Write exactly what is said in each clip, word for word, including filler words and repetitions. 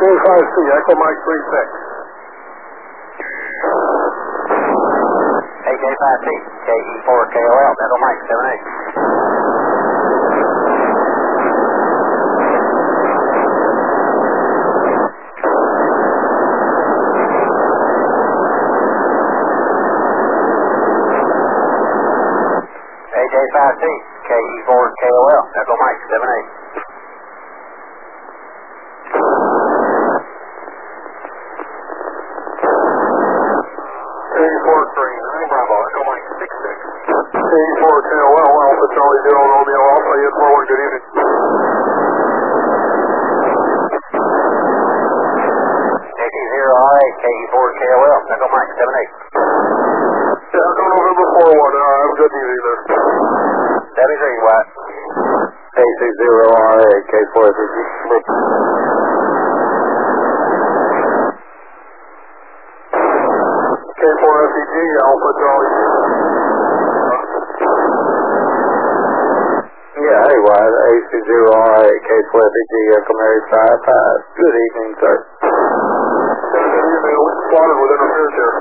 five C, Echo Mike three six. A J five C, K E four K O L, Echo Mike seven eight. A J five C, K E four K O L, Echo Mike seven eight. K E four three nine, Bravo, Echo Mike six six. K E four K O L, Alpha Charlie Zero Romeo Alpha, you forward, good evening. J T zero R eight, K E four K O L, Echo Mike seven eight. Yeah, Echo November four one, uh, have a good evening there. seventy-three, Watt. A six zero R eight, K four F E G. K four F E G, Alpha Charlie. Yeah, hey, Watt. A six zero R eight, K four F E G, Echo Mary five five. Good evening, sir. Good evening, we spotted with interference here.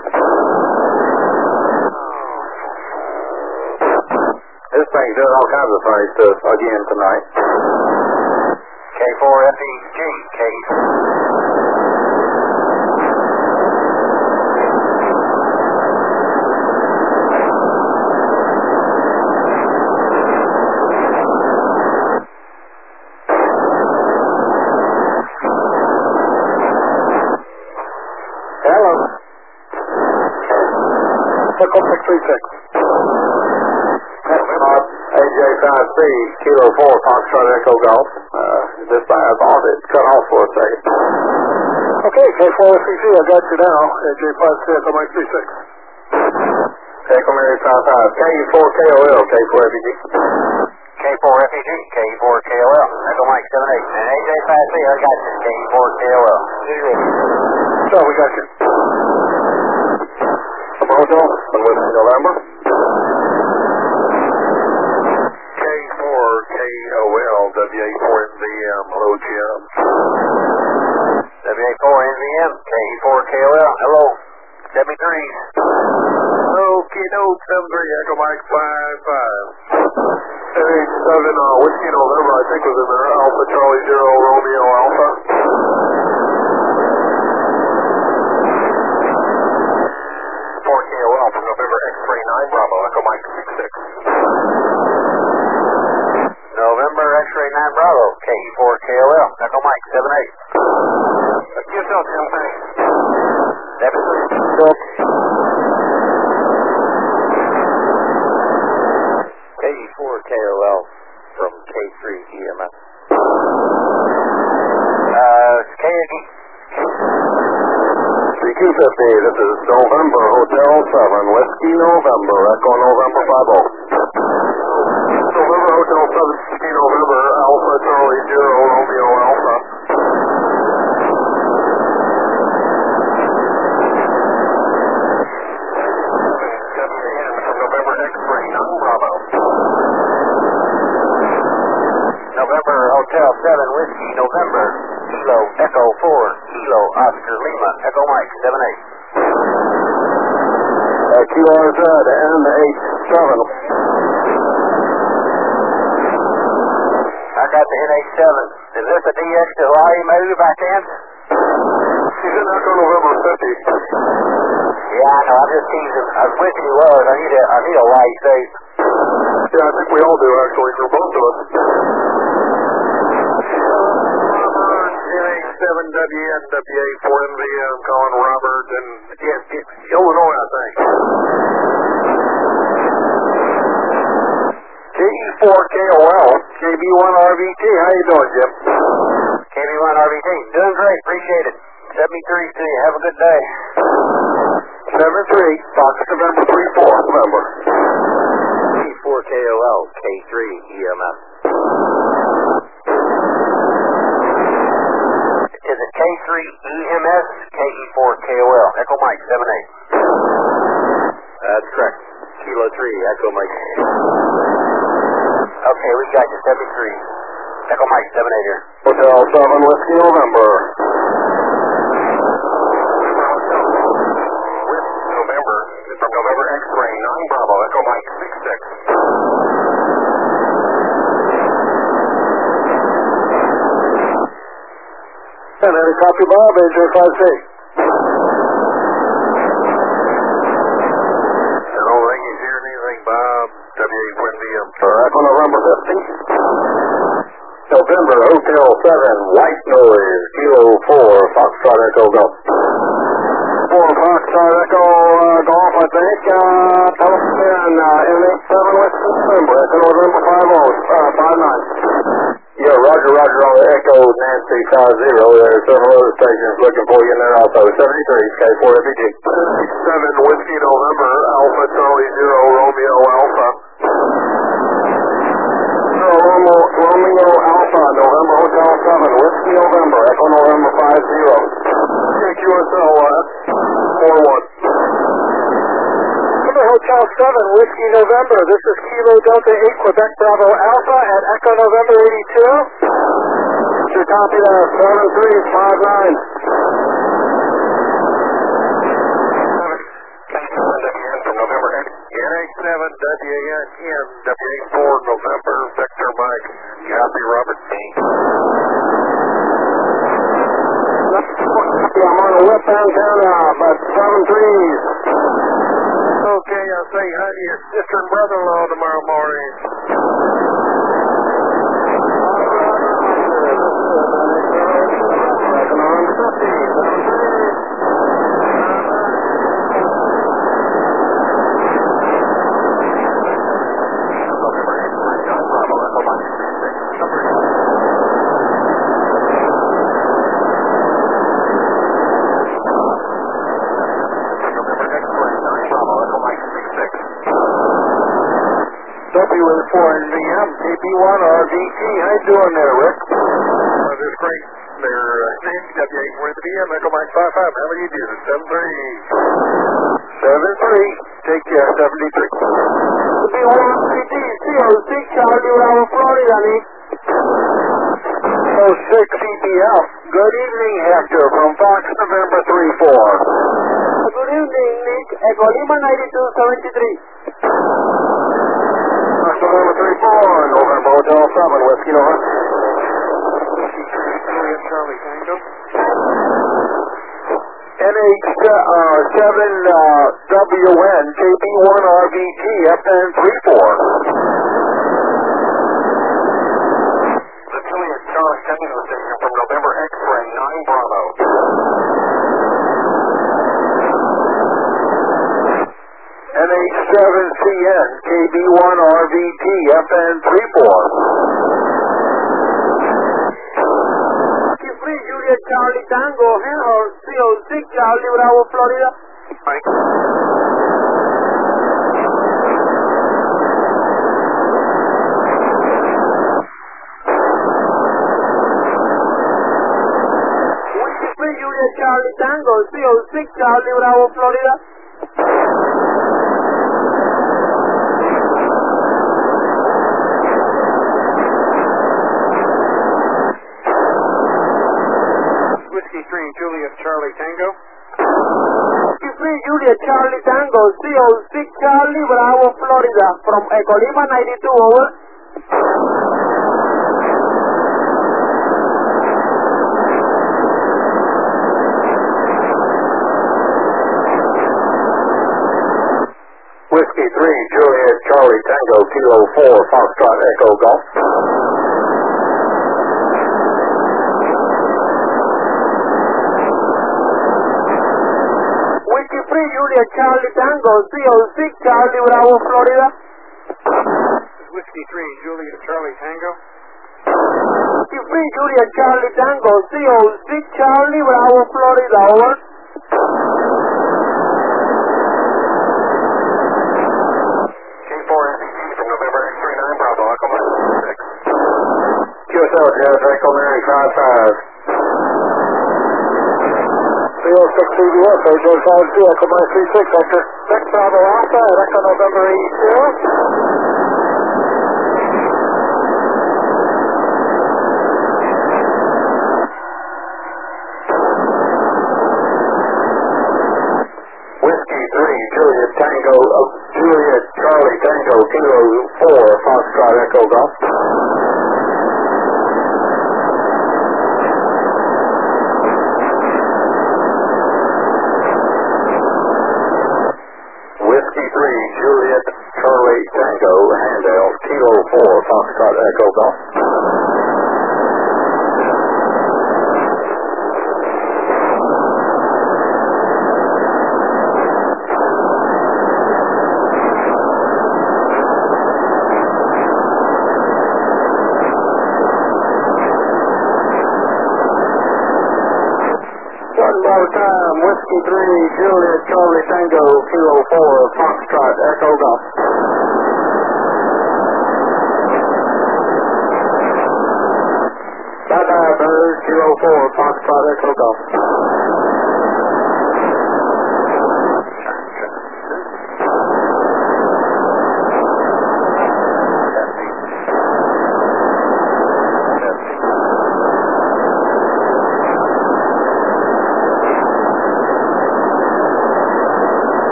This thing's doing all kinds of funny stuff again tonight. K four F E G, K. Hello. Echo six three six. A J five C, Kilo four, Foxtrot Echo Golf. Uh, this thing, I thought it cut off for a second. Okay, K four F E G, I got you now. A J five C, Echo Mike three six. Echo Mary five five, K E four K O L, K four F E G. K four F E G, K E four K O L, Echo Mike seven eight. And A J five C, I got you, K E four K O L. So, we got you. Hotel, and with November. K four K O L, W A four N V M, hello G M. W A four N V M, K E four K O L, hello. seventy-three. Okay, no, seven three, Echo Mike five five. eight seven, uh, Whiskey November, I think was in there. Alpha Charlie Zero Romeo Alpha. four K O L from November X three nine, Bravo, Echo Mike six six. November X-ray nine Bravo, K E four K O L, Echo Mike seven eight. Yourself, Jim, thanks. seventy-three. K E four K O L from K three E M S. Uh, K A G. C Q fifty, this is November Hotel seven, Whiskey November, Echo November five oh. November Hotel seven, Whiskey November, Alpha Charlie Zero Romeo Alpha. seven A M from November X three nine, Bravo. November Hotel seven, Whiskey November, Kilo Echo four, Kilo Oscar Lima, Echo Mike seven eight. Uh, Q R Z and H seven. I got the N H seven. Is this a D X to Hawaii maybe by chance? He's in Echo November fifty. Yeah, I know, I'm just teasing. I was wishing he was. I need a, I need a Hawaii state. Yeah, I think we all do, actually, for both of us. N H seven W N W A four N V M, calling Robert, and yeah, Illinois, I think. K E four K O L, K B one R V T, how you doing, Jim? K B one R V T, doing great, appreciate it. seventy-three to you, have a good day. seven three, Fox November three four, November. K four K O L, K three E M S. Is it K three E M S, K E four K O L, Echo Mike seven eight. That's correct. Kilo three, Echo Mike. Okay, we got you, seventy-three. Echo Mike seven eight here. Hotel seven, Whiskey November. Any copy, Bob, A J five C. I don't think he's hearing anything, Bob. W eight Wind B M. For Echo November fifty. November Hotel seven, white noise, Kilo four, Foxtrot Echo Golf. four Foxtrot Echo uh, Golf, I think. Uh, telephone uh, N eight seven West November, Echo November five oh, uh, five nine. Yeah, Roger, Roger on the Echo Nancy five zero. There's several other stations looking for you in there also. seventy-three, K four F E G. seven Whiskey November, Alpha Charlie Zero, Romeo Alpha. Romeo, Romeo Alpha, November Hotel seven, Whiskey November, Echo November five zero. Q S L uh, four one. November Hotel seven, Whiskey November, this is Kilo Delta eight, Quebec Bravo Alpha at Echo November eighty-two. What's your copy there? seven three five nine. N eight seven W A N, W eight four November, Victor Mike, copy Robert B. I'm on a whip antenna, but seven threes. Okay, I'll say hi to your sister and brother-in-law tomorrow morning. W A four N V M, K B one R V T. How you doing there, Rick? Uh, this great. They're uh, W eight Wind B M, Echo Mike five five. How many do? seven three. seven three. Take care, seventy-three. B one C D, C O six, Charlie, Bravo, Florida, Nick. oh six C B F. Good evening, Hector, from Fox November three four. Good evening, Nick. Echo Lima ninety-two seventy-three. November three four, November Hotel seven, Whiskey November. Charlie Tango. N H seven W N, K B one R V T, F N three four. The Juliet Charlie Tango station from November X-Ray nine Bravo. N H seven C N, K B one R V T, F N three four. Free Juliet Charlie Tango, here, or C O six Charlie Bravo, Florida. Mike. Free Juliet Charlie Tango, C O six Charlie Bravo, Florida. Whiskey three Juliet Charlie Tango. Free Juliet Charlie Tango, C O six Charlie Bravo, Florida. From Echo Lima ninety-two, over. Whiskey three, Juliet Charlie Tango, Kilo four, Foxtrot Echo Golf. Whiskey Free Juliet Charlie Tango, C O six Charlie Bravo, Florida. Whiskey three Juliet Charlie Tango. Whiskey Free Juliet Charlie Tango, C O six Charlie Bravo, Florida, over. Q S L, Jazz Echo Mary five five. C O six C B S, A J five C, Echo Mike three six, Hector. Six Bravo Alpha at Echo November eighty-two. Whiskey three, Juliet Tango, uh, Juliet Charlie Tango, Kilo four, Foxtrot Echo Golf. Kilo four, Foxtrot Echo Golf. One more time, Whiskey three, Juliet Charlie Tango, Kilo four, Foxtrot Echo Golf. Bye-bye, bird, Kilo four, Foxtrot Echo Golf.